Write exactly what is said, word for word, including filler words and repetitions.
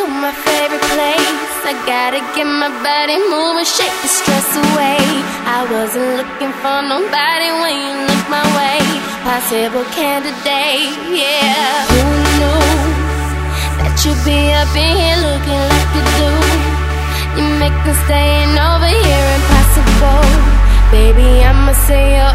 to my favorite place. I gotta get my body moving, shake the stress away. I wasn't looking for nobody when you looked my way. Possible candidate, yeah. Who knew that you'd be up in here looking like you do? You make me staying over here impossible. Baby, I'ma say you're